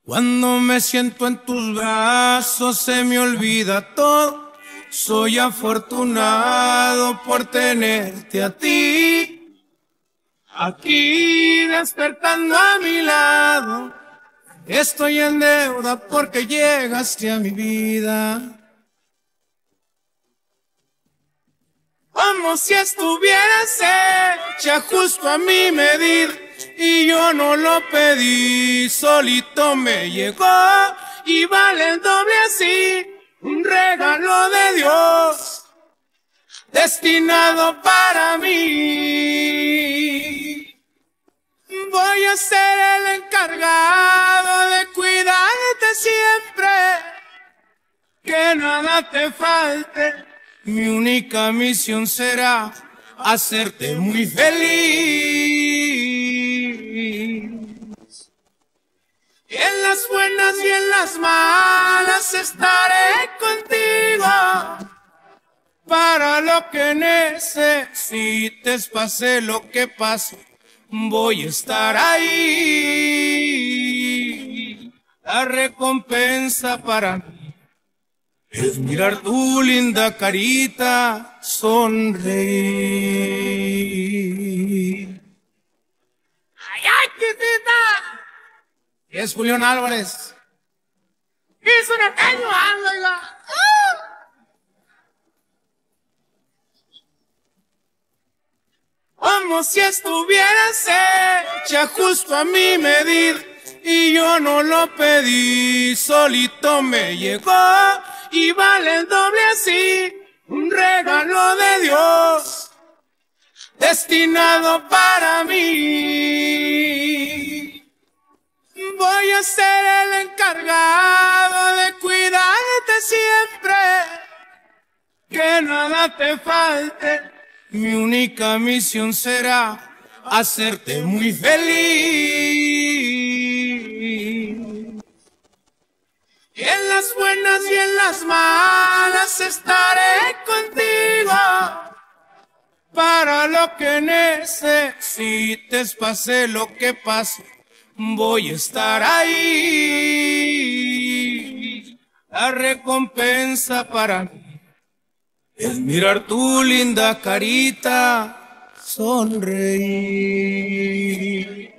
Cuando me siento en tus brazos se me olvida todo. Soy afortunado por tenerte a ti, aquí despertando a mi lado. Estoy en deuda porque llegaste a mi vida, como si estuvieras hecha justo a mi medida. Y yo no lo pedí, solito me llegó y vale el doble así, un regalo de Dios destinado para mí. Voy a ser el encargado de cuidarte siempre, que nada te falte. Mi única misión será hacerte muy feliz. En las buenas y en las malas estaré contigo. Para lo que necesites, pase lo que pase, voy a estar ahí. La recompensa para mí es mirar tu linda carita sonreír. ¡Ay, ay, chiquita! Es Julián Álvarez. Es un año, oiga. Como si estuvieras hecha justo a mi medida. Y yo no lo pedí, solito me llegó. Y vale el doble así, un regalo de Dios destinado para mí. Voy a ser el encargado de cuidarte siempre, que nada te falte. Mi única misión será hacerte muy feliz. Y en las buenas y en las malas estaré contigo. Para lo que necesites, pase lo que pase, voy a estar ahí. La recompensa para mí es mirar tu linda carita sonreír.